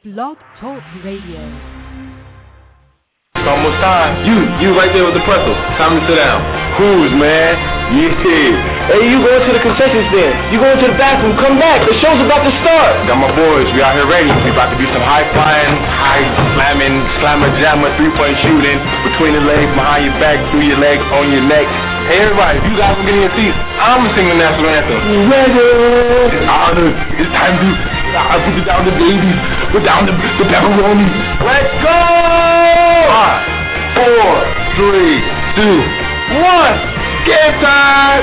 Blog Talk Radio. It's almost time. You right there with the pretzel. Time to sit down. Cruise, man. Yeah. Hey, you going to the concession stand. You going to the bathroom. Come back. The show's about to start. Got my boys. We out here ready. We about to do some high flying, high slamming, slammer jammer, 3-point shooting, between the legs, behind your back, through your legs, on your neck. Hey, everybody, if you guys will get in your seats, I'm going to sing the national anthem. Ready. It's honor. It's time to put it down the babies. Put down the pepperoni. Let's go! 5, 4, 3, 2, 1. Game time!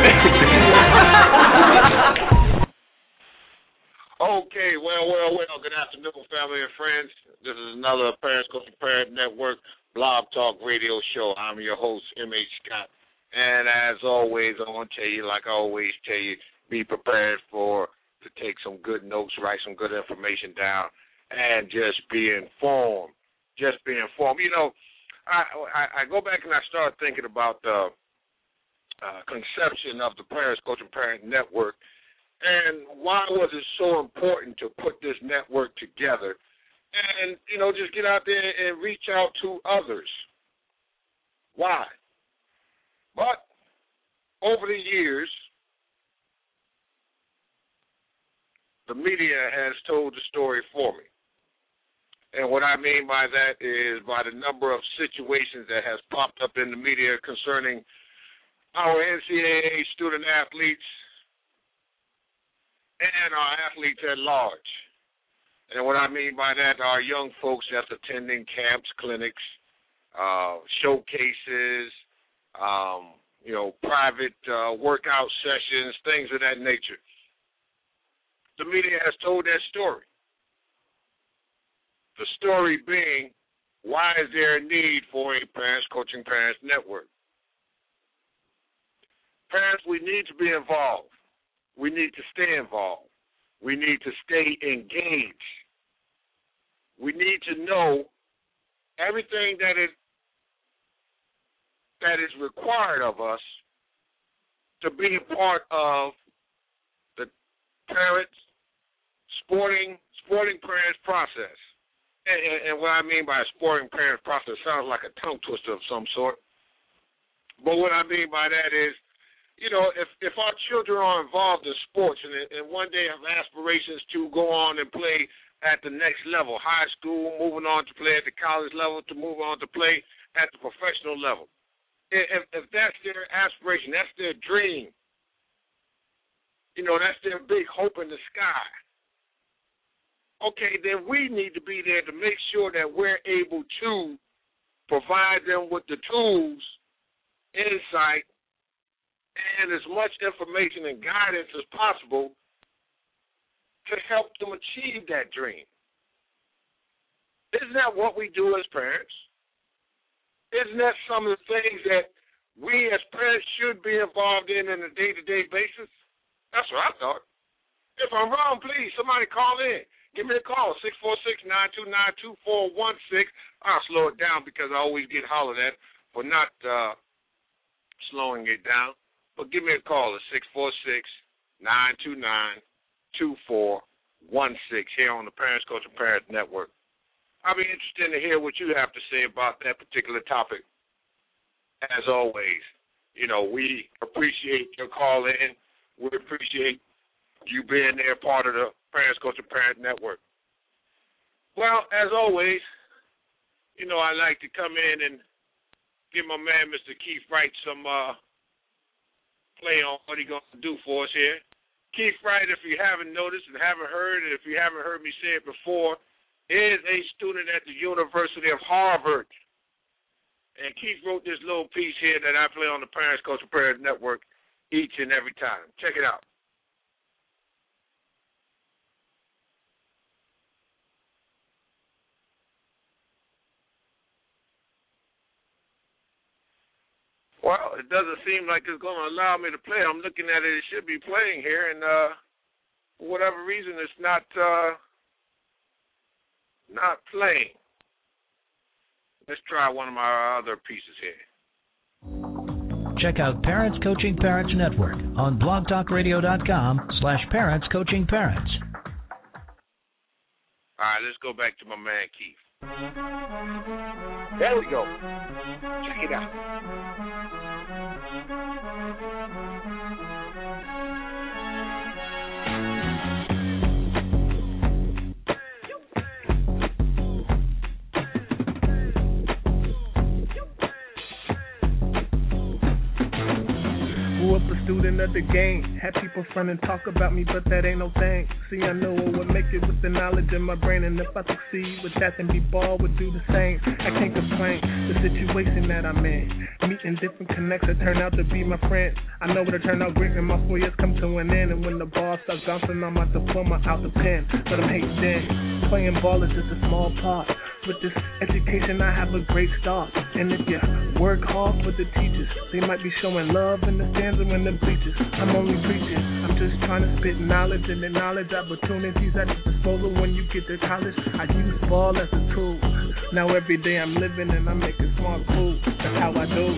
Okay, well. Good afternoon, family and friends. This is another Parents Coaching Parent Network Blog Talk Radio show. I'm your host, M.H. Scott. And as always, I want to tell you, like I always tell you, be prepared to take some good notes, write some good information down, and just be informed. Just be informed. You know, I go back and I start thinking about the conception of the Parents Coaching Parent Network, and why was it so important to put this network together and, you know, just get out there and reach out to others. Why? But over the years, the media has told the story for me. And what I mean by that is by the number of situations that has popped up in the media concerning our NCAA student athletes and our athletes at large. And what I mean by that are young folks that's attending camps, clinics, showcases, private workout sessions, things of that nature. The media has told that story. The story being, why is there a need for a Parents Coaching Parents Network? Parents, we need to be involved. We need to stay involved. We need to stay engaged. We need to know everything that is required of us to be a part of the parents, sporting parents process. And what I mean by a sporting parents process sounds like a tongue twister of some sort. But what I mean by that is, you know, if our children are involved in sports and one day have aspirations to go on and play at the next level, high school, moving on to play at the college level, to move on to play at the professional level, if that's their aspiration, that's their dream, you know, that's their big hope in the sky, okay, then we need to be there to make sure that we're able to provide them with the tools, insight, and as much information and guidance as possible to help them achieve that dream. Isn't that what we do as parents? Isn't that some of the things that we as parents should be involved in a day-to-day basis? That's what I thought. If I'm wrong, please, somebody call in. Give me a call, 646-929-2416. I'll slow it down because I always get hollered at for not slowing it down. But give me a call at 646-929-2416 here on the Parents Coaching Parents Network. I'll be interested to hear what you have to say about that particular topic. As always, you know, we appreciate your call in. We appreciate you being there, part of the Parents Coaching Parents Network. Well, as always, you know, I like to come in and give my man, Mr. Keith Wright, some play on what he's going to do for us here. Keith Wright, if you haven't noticed and haven't heard, and if you haven't heard me say it before, is a student at the University of Harvard. And Keith wrote this little piece here that I play on the Parents Coaching Parents Network each and every time. Check it out. Well, it doesn't seem like it's going to allow me to play. I'm looking at it. It should be playing here, and for whatever reason, it's not playing. Let's try one of my other pieces here. Check out Parents Coaching Parents Network on blogtalkradio.com/parentscoachingparents. right, let's go back to my man Keith. There we go. Check it out. Grew up a student of the game. Had people front and talk about me, but that ain't no thing. See, I know I would make it with the knowledge in my brain, and if I succeed with that, then B-Ball would do the same. I can't complain, the situation that I'm in. Meeting different connects that turn out to be my friends. I know it'll turn out great when my 4 years come to an end, and when the ball starts bouncing, I'm out the diploma out the pen. But I'm hating then. Playing ball is just a small part. With this education, I have a great start. And if you work hard for the teachers, they might be showing love in the stands and in the bleachers. I'm only preaching. I'm just trying to spit knowledge and acknowledge opportunities at your disposal when you get to college. I use ball as a tool. Now every day I'm living and I'm making smart moves. That's how I do.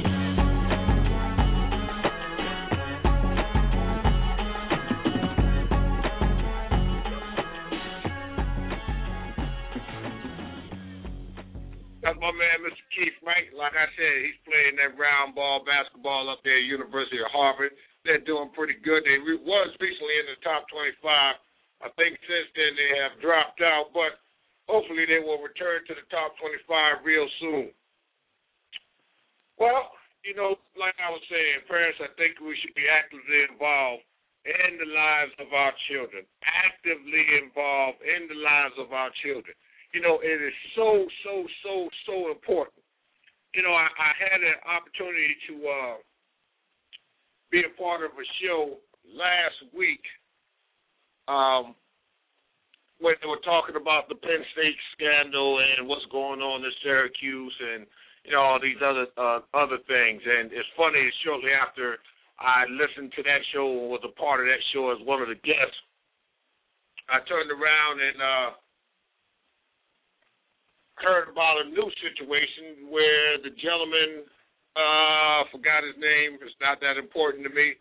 That's my man, Mr. Keith, right? Like I said, he's playing that round ball basketball up there at University of Harvard. They're doing pretty good. They was recently in the top 25. I think since then they have dropped out, but hopefully they will return to the top 25 real soon. Well, you know, like I was saying, parents, I think we should be actively involved in the lives of our children. Actively involved in the lives of our children. You know, it is so important. You know, I had an opportunity to be a part of a show last week when they were talking about the Penn State scandal and what's going on in Syracuse and, you know, all these other things. And it's funny, shortly after I listened to that show and was a part of that show as one of the guests, I turned around and heard about a new situation where the gentleman, forgot his name, it's not that important to me,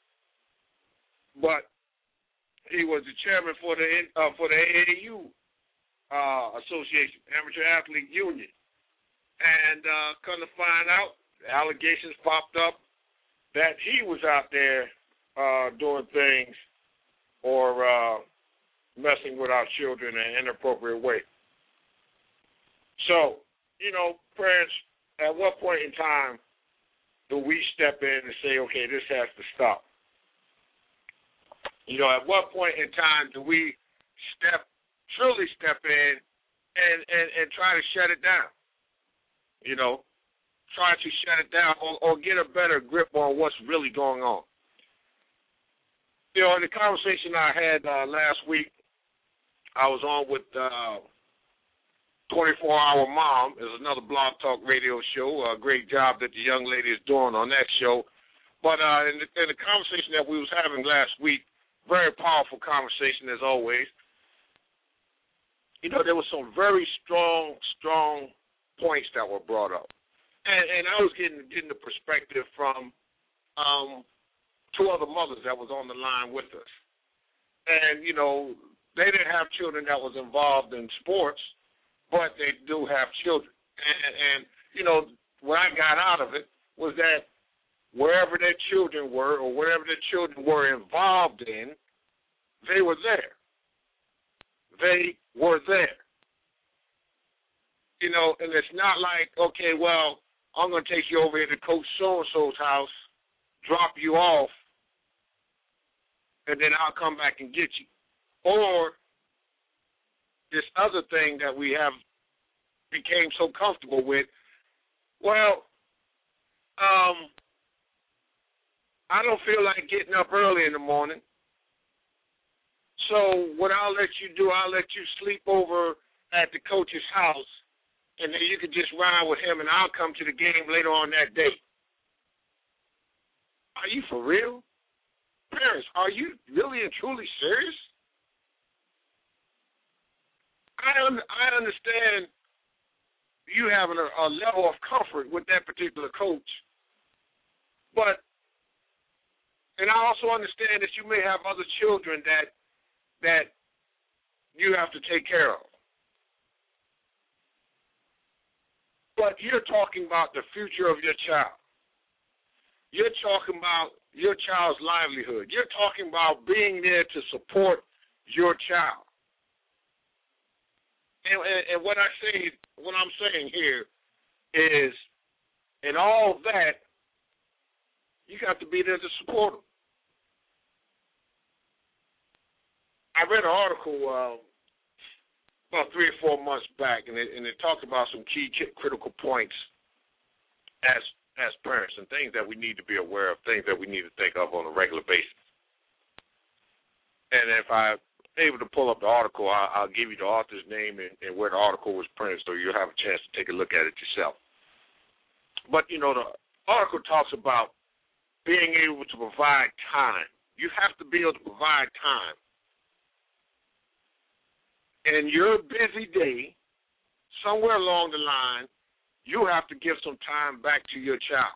but he was the chairman for the AAU Association, Amateur Athlete Union. And come to find out, allegations popped up that he was out there doing things or messing with our children in an inappropriate way. So, you know, parents, at what point in time do we step in and say, okay, this has to stop? You know, at what point in time do we truly step in and try to shut it down? You know, try to shut it down or get a better grip on what's really going on. You know, in the conversation I had last week, I was on with 24-Hour Mom is another Blog Talk radio show. A great job that the young lady is doing on that show. But in the conversation that we was having last week, very powerful conversation as always. You know, there were some very strong points that were brought up. And I was getting the perspective from two other mothers that was on the line with us. And, you know, they didn't have children that was involved in sports, but they do have children. And you know, what I got out of it was that wherever their children were or wherever their children were involved in, they were there. They were there. You know, and it's not like, okay, well, I'm going to take you over here to Coach so-and-so's house, drop you off, and then I'll come back and get you. Or this other thing that we have became so comfortable with, well, I don't feel like getting up early in the morning, so what I'll let you do, I'll let you sleep over at the coach's house, and then you can just ride with him, and I'll come to the game later on that day. Are you for real? Parents, are you really and truly serious? I understand you having a level of comfort with that particular coach, but, and I also understand that you may have other children that you have to take care of. But you're talking about the future of your child. You're talking about your child's livelihood. You're talking about being there to support your child. And what I'm saying here is, in all that, you got to be there to support them. I read an article about 3 or 4 months back, and it talked about some key critical points as parents and things that we need to be aware of, things that we need to think of on a regular basis. And if I'm able to pull up the article, I'll give you the author's name and where the article was printed, so you'll have a chance to take a look at it yourself. But, the article talks about being able to provide time. You have to be able to provide time. In your busy day, somewhere along the line, you have to give some time back to your child.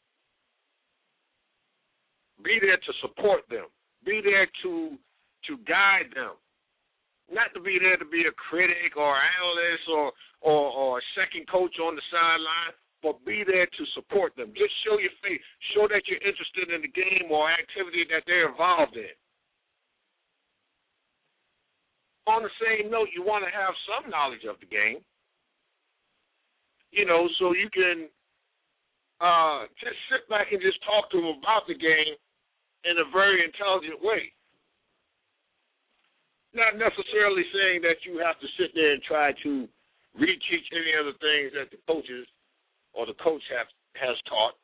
Be there to support them. Be there to guide them. Not to be there to be a critic or analyst or a second coach on the sideline, but be there to support them. Just show your face. Show that you're interested in the game or activity that they're involved in. On the same note, you want to have some knowledge of the game, so you can just sit back and just talk to them about the game in a very intelligent way. Not necessarily saying that you have to sit there and try to reteach any of the things that the coaches or the coach has taught,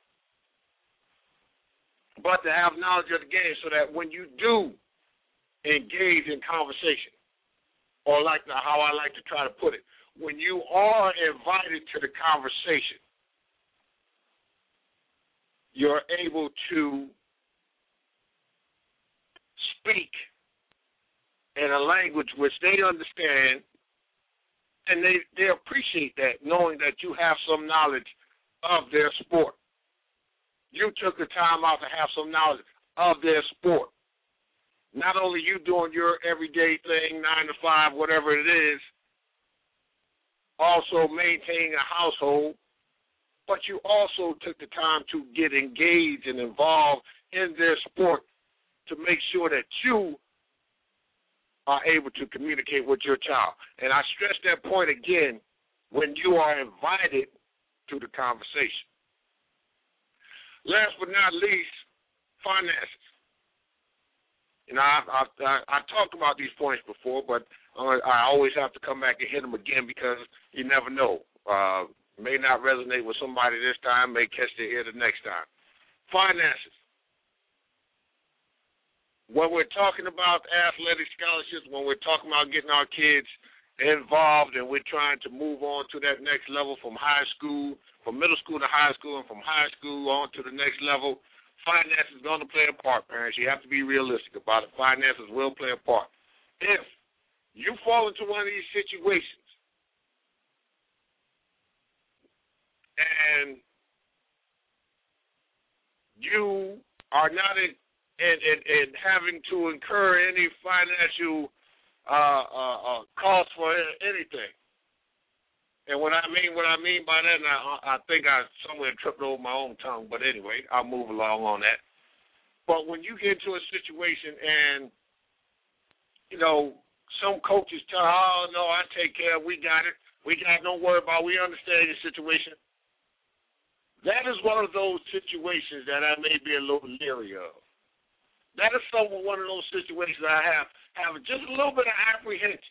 but to have knowledge of the game so that when you do engage in conversation, or how I like to try to put it, when you are invited to the conversation, you're able to speak in a language which they understand, and they appreciate that, knowing that you have some knowledge of their sport. You took the time out to have some knowledge of their sport. Not only you doing your everyday thing, 9 to 5, whatever it is, also maintaining a household, but you also took the time to get engaged and involved in their sport to make sure that you are able to communicate with your child. And I stress that point again, when you are invited to the conversation. Last but not least, finances. I talked about these points before, but I always have to come back and hit them again because you never know. May not resonate with somebody this time, may catch their ear the next time. Finances. When we're talking about athletic scholarships, when we're talking about getting our kids involved and we're trying to move on to that next level from high school, from middle school to high school, and from high school on to the next level, finance is going to play a part, parents. You have to be realistic about it. Finances will play a part. If you fall into one of these situations and you are not in having to incur any financial cost for anything, and what I mean by that, and I think I somewhere tripped over my own tongue, but anyway, I'll move along on that. But when you get into a situation and, some coaches tell, oh, no, I take care, we got it, don't worry about it, we understand your situation. That is one of those situations that I may be a little leery of. That is one of those situations I have just a little bit of apprehension.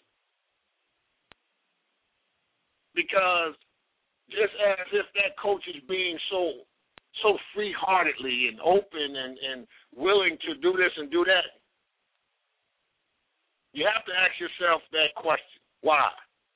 Because just as if that coach is being so free-heartedly and open and willing to do this and do that, you have to ask yourself that question: why?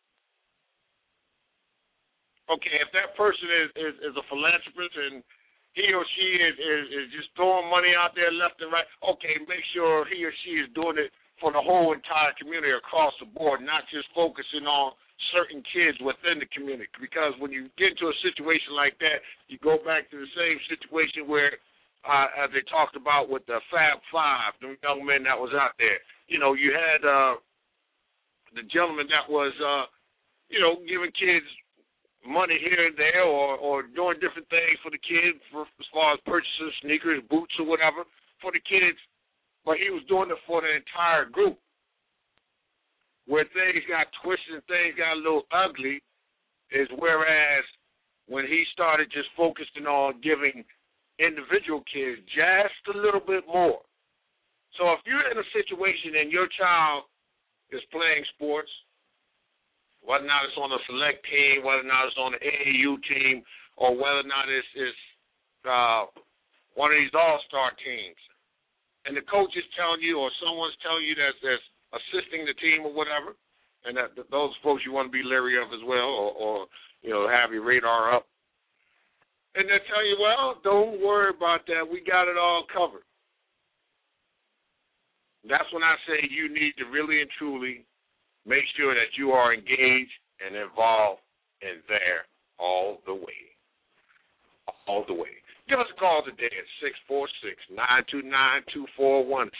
Okay, if that person is a philanthropist and he or she is just throwing money out there left and right, okay, make sure he or she is doing it for the whole entire community across the board, not just focusing on certain kids within the community. Because when you get into a situation like that, you go back to the same situation where, as they talked about with the Fab Five, the young men that was out there. You had the gentleman that was, giving kids money here and there, or doing different things for the kids, as far as purchasing sneakers, boots, or whatever for the kids. But he was doing it for the entire group. Where things got twisted and things got a little ugly is whereas when he started just focusing on giving individual kids just a little bit more. So if you're in a situation and your child is playing sports, whether or not it's on a select team, whether or not it's on the AAU team, or whether or not it's one of these all-star teams, and the coach is telling you or someone's telling you that's assisting the team or whatever, and that those folks you want to be leery of as well, or have your radar up. And they're telling you, well, don't worry about that. We got it all covered. That's when I say you need to really and truly make sure that you are engaged and involved in there all the way. All the way. Give us a call today at 646-929-2416.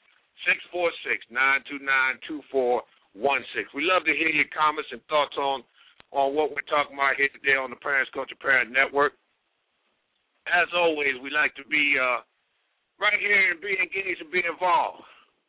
646-929-2416. We love to hear your comments and thoughts on what we're talking about here today on the Parents Culture Parent Network. As always, we like to be right here and be engaged and be involved.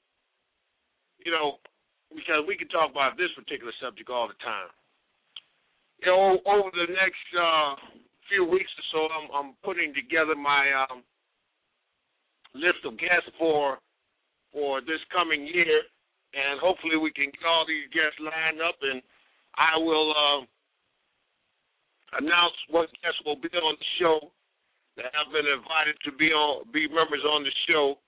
Because we can talk about this particular subject all the time. Over the next few weeks or so, I'm putting together my list of guests for this coming year, and hopefully we can get all these guests lined up, and I will announce what guests will be on the show that have been invited to be members on the show.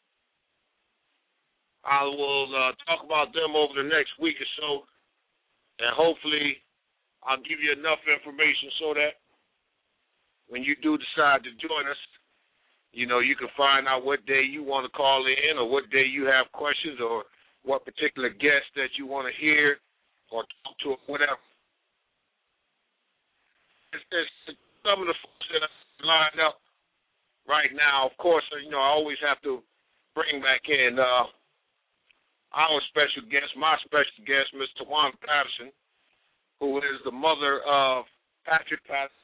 I will talk about them over the next week or so, and hopefully I'll give you enough information so that when you do decide to join us, you can find out what day you want to call in or what day you have questions or what particular guest that you want to hear or talk to or whatever. There's some of the folks that are lined up right now. Of course, I always have to bring back in our special guest, my special guest, Ms. Tawana Patterson, who is the mother of Patrick Patterson,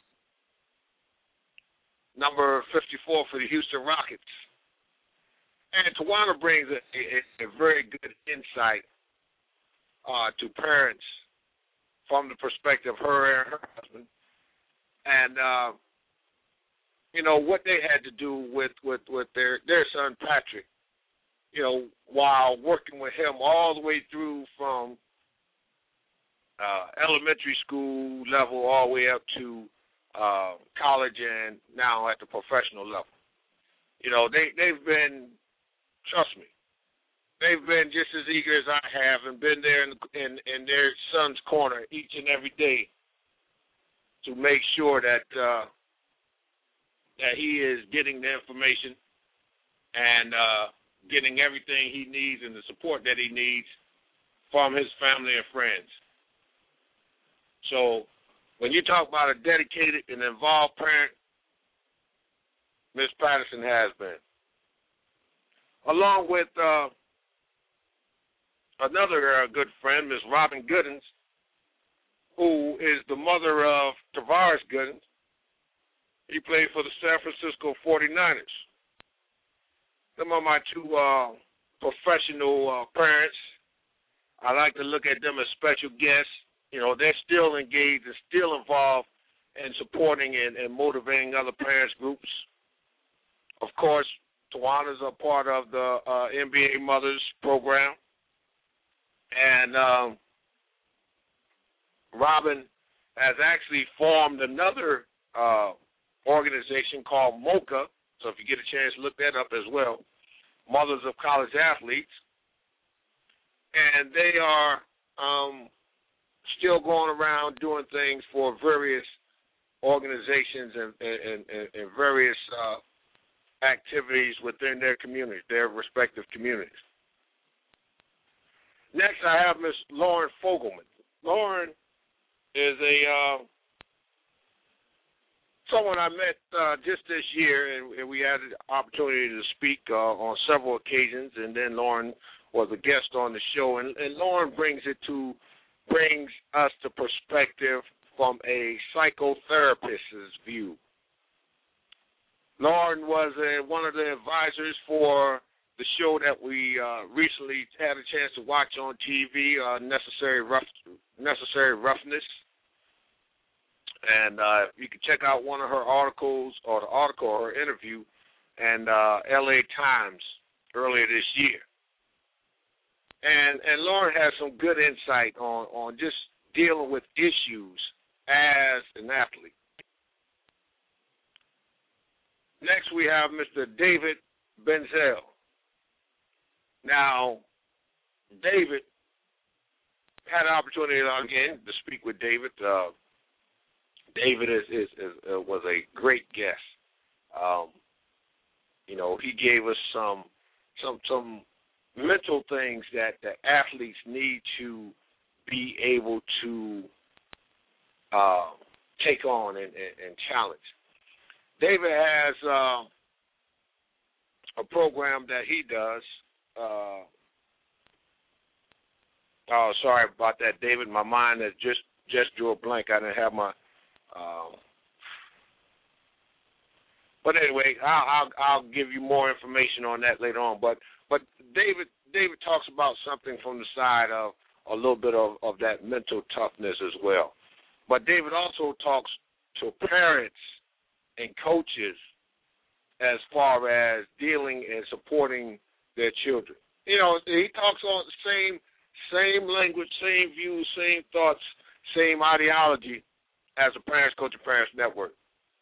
number 54 for the Houston Rockets. And Tawana brings a very good insight to parents from the perspective of her and her husband. And, what they had to do with their son Patrick, while working with him all the way through from elementary school level all the way up to college and now at the professional level. They've been, trust me, they've been just as eager as I have and been there in their son's corner each and every day to make sure that he is getting the information and getting everything he needs and the support that he needs from his family and friends. So when you talk about a dedicated and involved parent, Ms. Patterson has been. Along with another good friend, Ms. Robin Goodens, who is the mother of Tavares Goodens. He played for the San Francisco 49ers. Them are my two professional parents. I like to look at them as special guests. They're still engaged and still involved in supporting and motivating other parents groups. Of course, Tawana's a part of the NBA Mothers program. And Robin has actually formed another organization called MOCA. So if you get a chance, look that up as well. Mothers of College Athletes. And they are still going around doing things for various organizations and various activities within their communities, their respective communities. Next, I have Miss Lauren Fogelman. Lauren is someone I met just this year, and we had the opportunity to speak on several occasions, and then Lauren was a guest on the show, and Lauren brings us to perspective from a psychotherapist's view. Lauren was one of the advisors for the show that we recently had a chance to watch on TV, Necessary Roughness. And you can check out one of her articles, or the article or her interview, in L.A. Times earlier this year. And Lauren has some good insight on just dealing with issues as an athlete. Next, we have Mr. David Benzel. Now, David had an opportunity again to speak with David. David was a great guest. He gave us some mental things that the athletes need to be able to take on and challenge. David has a program that he does. Sorry about that, David. My mind has just drew a blank. I didn't have my. But anyway, I'll give you more information on that later on. But David talks about something from the side of a little bit of that mental toughness as well. But David also talks to parents and coaches as far as dealing and supporting their children. He talks on the same language, same views, same thoughts, same ideology as the Parents Coach and Parents Network.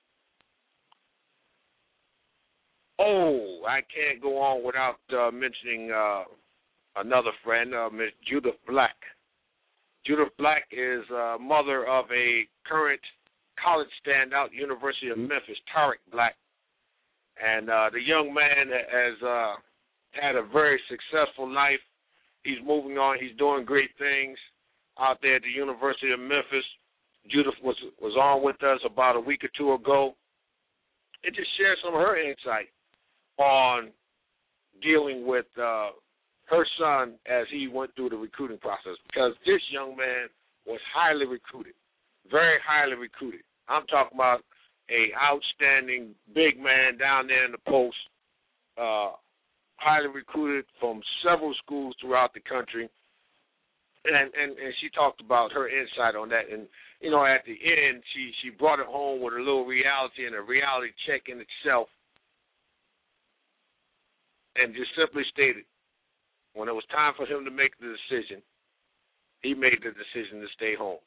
Oh, I can't go on without mentioning another friend, Miss Judith Black. Judith Black is mother of a current college standout, University of Memphis, Tarek Black. And the young man has had a very successful life. He's moving on. He's doing great things out there at the University of Memphis. Judith was on with us about a week or two ago and just shared some of her insight on dealing with her son as he went through the recruiting process, because this young man was highly recruited, very highly recruited. I'm talking about a outstanding big man down there in the post, highly recruited from several schools throughout the country. And she talked about her insight on that. And, at the end, she brought it home with a little reality and a reality check in itself, and just simply stated, when it was time for him to make the decision, he made the decision to stay home.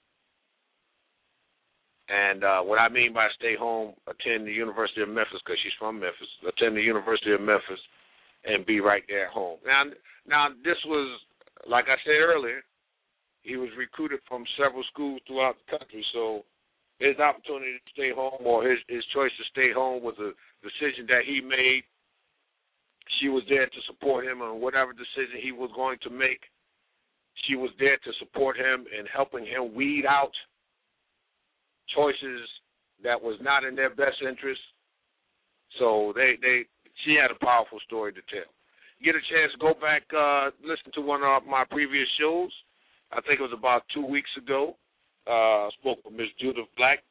And what I mean by stay home, attend the University of Memphis, because she's from Memphis, attend the University of Memphis and be right there at home. Now this was, like I said earlier, he was recruited from several schools throughout the country, so his opportunity to stay home, or his choice to stay home, was a decision that he made. She was there to support him on whatever decision he was going to make. She was there to support him in helping him weed out choices that was not in their best interest. So she had a powerful story to tell. You get a chance to go back, listen to one of my previous shows. I think it was about 2 weeks ago. I spoke with Ms. Judith Black.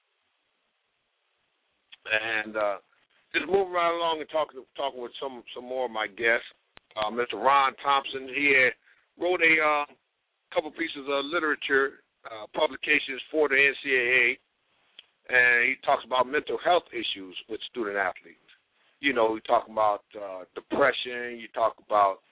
And just moving right along and talking with some more of my guests. Mr. Ron Thompson, he wrote a couple pieces of literature, publications for the NCAA, and he talks about mental health issues with student athletes. You talk about depression, you talk about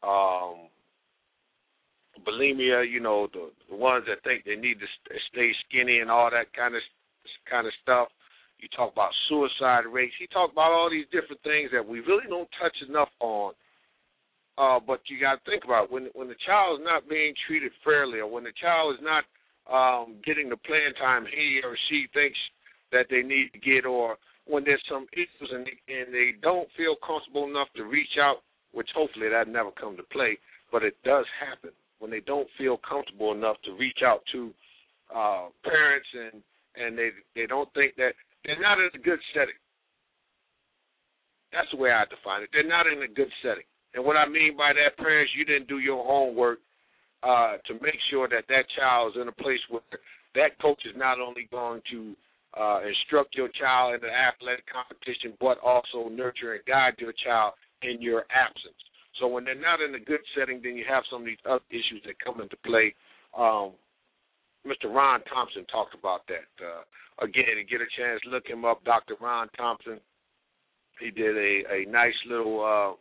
bulimia, the ones that think they need to stay skinny and all that kind of stuff. You talk about suicide rates. He talked about all these different things that we really don't touch enough on. But you got to think about it. When the child is not being treated fairly, or when the child is not getting the playing time he or she thinks that they need to get, or when there's some issues and they don't feel comfortable enough to reach out, which hopefully that never come to play, but it does happen. When they don't feel comfortable enough to reach out to parents and they don't think that they're not in a good setting. That's the way I define it. They're not in a good setting. And what I mean by that, parents, you didn't do your homework to make sure that child is in a place where that coach is not only going to instruct your child in the athletic competition, but also nurture and guide your child in your absence. So when they're not in a good setting, then you have some of these other issues that come into play. Mr. Ron Thompson talked about that. Again, to get a chance, look him up, Dr. Ron Thompson. He did a nice little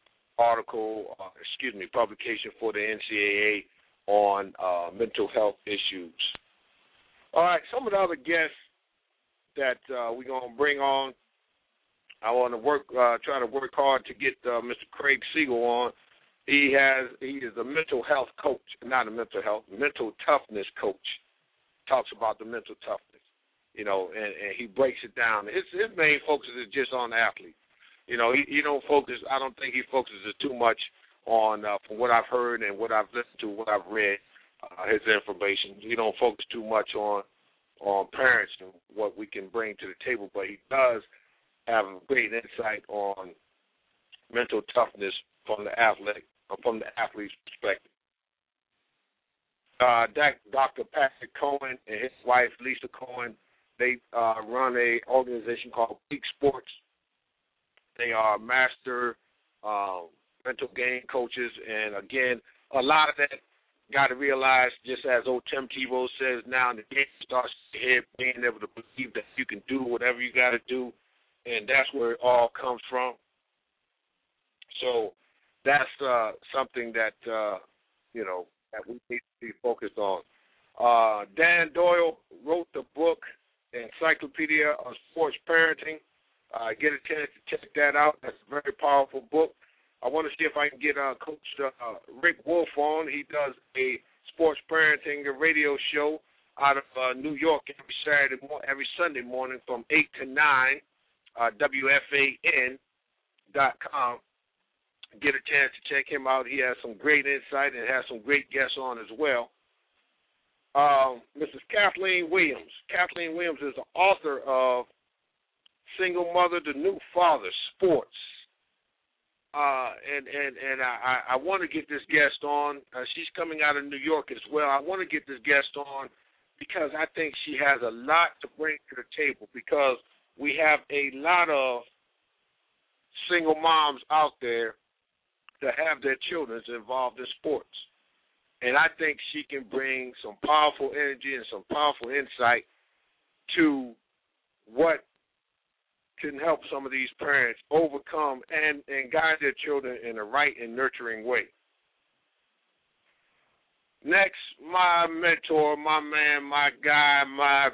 publication for the NCAA on mental health issues. All right, some of the other guests that we're going to bring on, I want to try to work hard to get Mr. Craig Siegel on. He is a mental health coach, mental toughness coach. Talks about the mental toughness, and he breaks it down. His main focus is just on the athlete. He don't focus. I don't think he focuses too much on, from what I've heard and what I've listened to, what I've read, his information. He don't focus too much on parents and what we can bring to the table, but he does have a great insight on mental toughness from the athlete's perspective. Dr. Patrick Cohen and his wife Lisa Cohen, they run a organization called Peak Sports. They are master mental game coaches, and again, a lot of that got to realize, just as old Tim Tebow says, now in the game starts ahead, being able to believe that you can do whatever you got to do, and that's where it all comes from. So that's something that that we need to be focused on. Dan Doyle wrote the book Encyclopedia of Sports Parenting. Get a chance to check that out. That's a very powerful book. I want to see if I can get Coach Rick Wolf on. He does a sports parenting radio show out of New York every Sunday morning from 8 to 9, WFAN.com. Get a chance to check him out. He has some great insight and has some great guests on as well. Mrs. Kathleen Williams. Kathleen Williams is the author of Single Mother, The New Father, Sports. And I want to get this guest on. She's coming out of New York as well. I want to get this guest on because I think she has a lot to bring to the table, because we have a lot of single moms out there that have their children involved in sports. And I think she can bring some powerful energy and some powerful insight to what can help some of these parents overcome and guide their children in the right and nurturing way. Next, my mentor, my man, my guy, my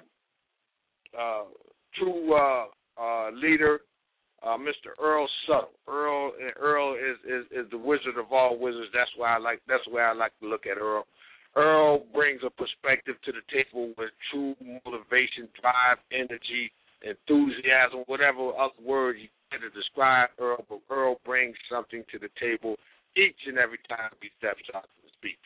true leader, Mr. Earl Suttle. Earl is the wizard of all wizards. That's the way I like to look at Earl. Earl brings a perspective to the table with true motivation, drive, energy, enthusiasm, whatever other word you can to describe Earl, but Earl brings something to the table each and every time he steps out to speak.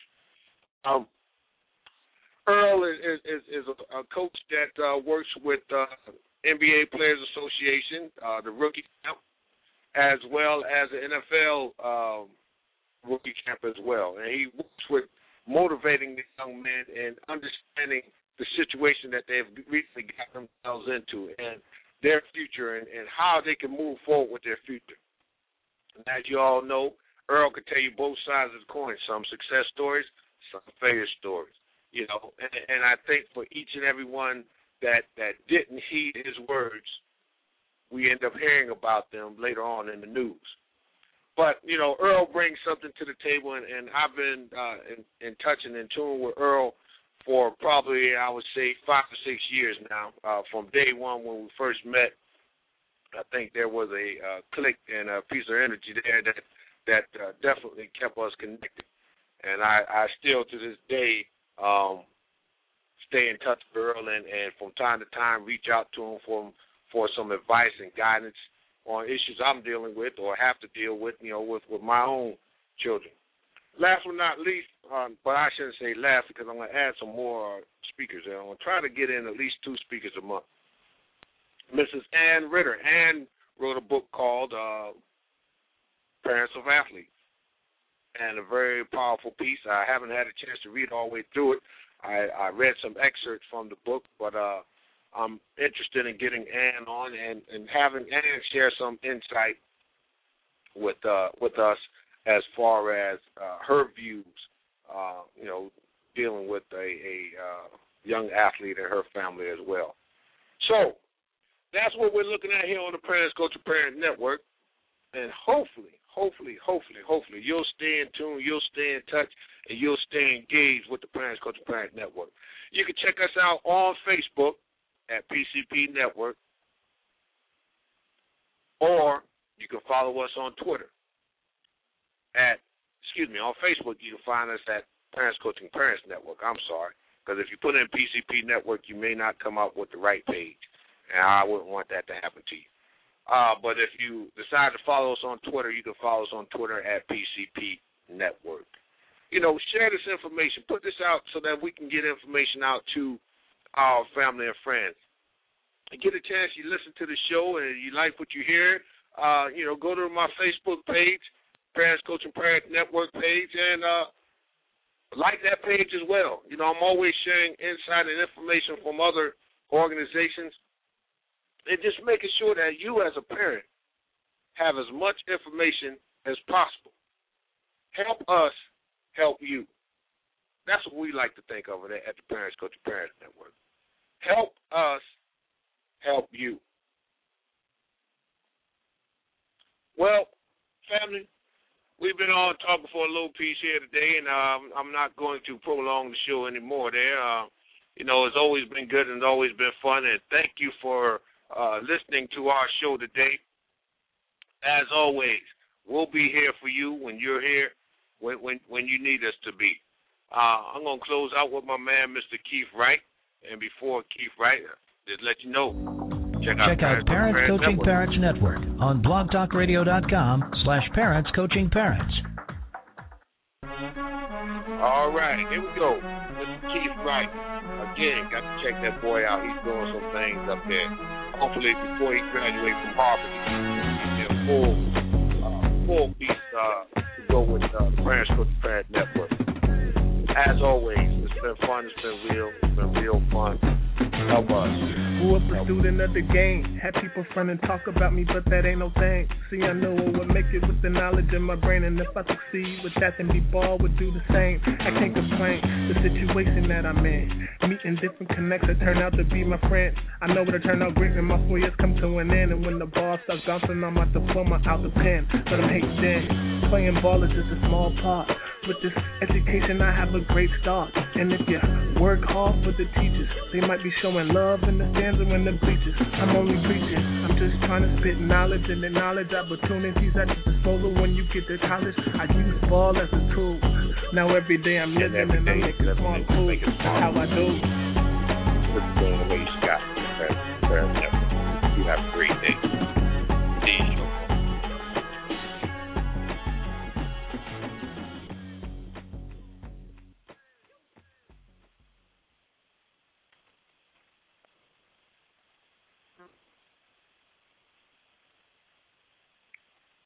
Earl is a coach that works with NBA Players Association, the rookie camp, as well as the NFL rookie camp as well. And he works with motivating the young men and understanding the situation that they've recently got themselves into and their future and how they can move forward with their future. And as you all know, Earl could tell you both sides of the coin, some success stories, some failure stories. And I think for each and every one that didn't heed his words, we end up hearing about them later on in the news. But, Earl brings something to the table, and I've been in touch and in tune with Earl for probably, I would say, 5 or 6 years now. From day one when we first met, I think there was a click and a piece of energy there that definitely kept us connected. And I still, to this day, stay in touch with Earl and from time to time reach out to him for some advice and guidance on issues I'm dealing with or have to deal with, with my own children. Last but not least, but I shouldn't say last because I'm going to add some more speakers there. I'm going to try to get in at least 2 speakers a month. Mrs. Ann Ritter. Ann wrote a book called Parents of Athletes, and a very powerful piece. I haven't had a chance to read all the way through it. I read some excerpts from the book, but I'm interested in getting Ann on and having Ann share some insight with us as far as her views, dealing with a young athlete and her family as well. So that's what we're looking at here on the Parents Coach a Parent Network, and hopefully, you'll stay in tune, you'll stay in touch, and you'll stay engaged with the Parents Coach a Parent Network. You can check us out on Facebook at PCP Network, or you can follow us on Twitter on Facebook, you can find us at Parents Coaching Parents Network. I'm sorry, because if you put in PCP Network, you may not come up with the right page, and I wouldn't want that to happen to you. But if you decide to follow us on Twitter, you can follow us on Twitter at PCP Network. Share this information. Put this out so that we can get information out to our family and friends. And get a chance, you listen to the show and you like what you hear, go to my Facebook page, Parents Coaching Parent Network page, and like that page as well. I'm always sharing insight and information from other organizations, and just making sure that you as a parent have as much information as possible. Help us help you. That's what we like to think of at the Parents Coaching Parent Network. Help us help you. Well, family, we've been on talking for a little piece here today, and I'm not going to prolong the show anymore there. It's always been good and it's always been fun, and thank you for listening to our show today. As always, we'll be here for you when you're here, when you need us to be. I'm going to close out with my man, Mr. Keith Wright. And before Keith Wright, just let you know, check out Parents Coaching Parents Network on blogtalkradio.com/parentscoachingparents. All right, here we go. Mr. Keith Wright. Again, got to check that boy out. He's doing some things up there. Hopefully, before he graduates from Harvard, he can get a full piece to go with the Parents Coaching Parent Network. As always, it's been fun. It's been real fun. Help us. Grew up a student of the game. Had people front and talk about me, but that ain't no thing. See, I know I would make it with the knowledge in my brain, and if I succeed with that, then B-Ball would do the same. I can't complain. The situation that I'm in, meeting different connects that turn out to be my friends. I know it'll turn out great when my 4 years come to an end, and when the ball starts bouncing, I'm out the diploma out the pen. But I'm hating then. Playing ball is just a small part. With this education, I have a great start. And if you work hard for the teachers, they might be showing love in the stands or in the bleachers. I'm only preaching. I'm just trying to spit knowledge, and the knowledge opportunities at your disposal when you get to college. I use ball as a tool. Now every day I'm living and I'm making smart moves. That's how I do. This is the way you got. You have great.